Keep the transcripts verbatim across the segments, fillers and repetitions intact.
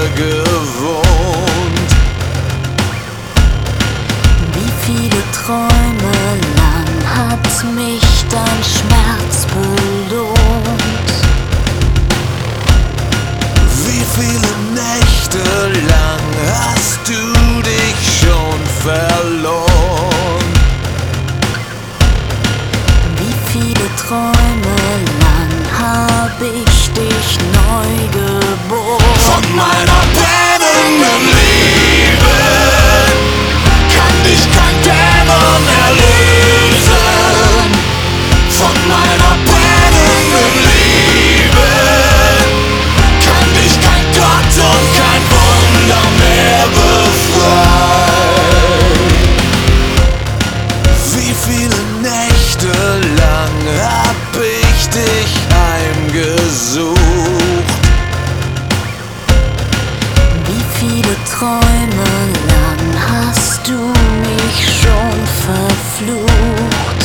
gewohnt. Wie viele Träume lang hat mich dein Schmerz belohnt? Wie viele Nächte lang hast du dich schon verloren? Wie viele Träume lang hab ich dich neu geboren? Von meiner brennenden Liebe kann dich kein Dämon erlösen. Von meiner brennenden Liebe kann dich kein Gott und kein Wunder mehr befreien. Wie viele Nächte lang hab ich dich heimgesucht? Wie viele Träume lang hast du mich schon verflucht?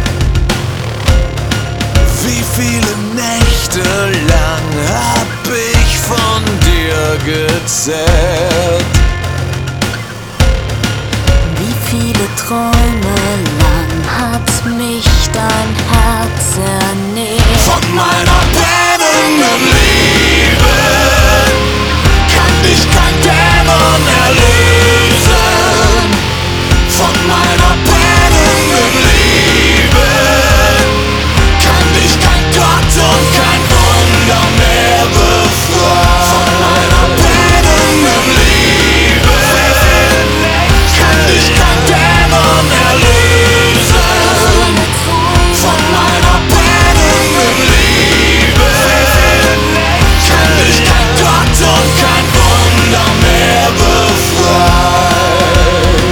Wie viele Nächte lang hab ich von dir gezerrt? Wie viele Träume lang hat mich dein Herz ernährt? Von meiner brennenden Liebe kann dich kein Dämon erlösen. Von meiner brennenden Liebe kann dich kein Gott und kein Wunder mehr befreien. Von meiner brennenden Liebe kann dich kein Dämon erlösen. Von meiner brennenden Liebe kann dich kein Gott und kein Wunder mehr befreien.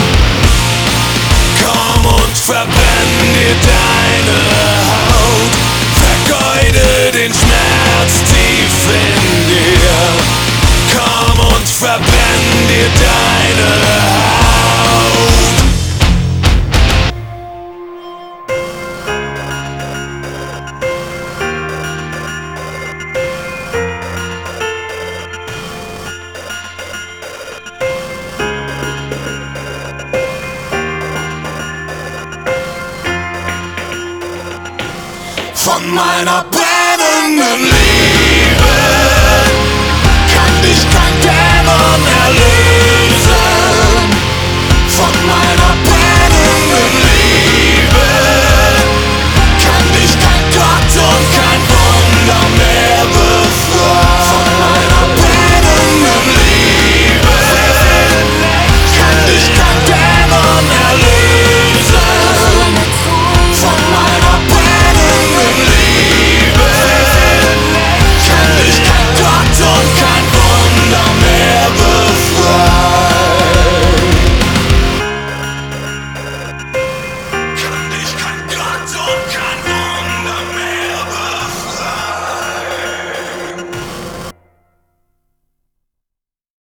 Komm und verbrenn dir deine Haut, vergeude den Schmerz tief in dir. Komm und verbrenn dir deine Haut. Von meiner brennenden Liebe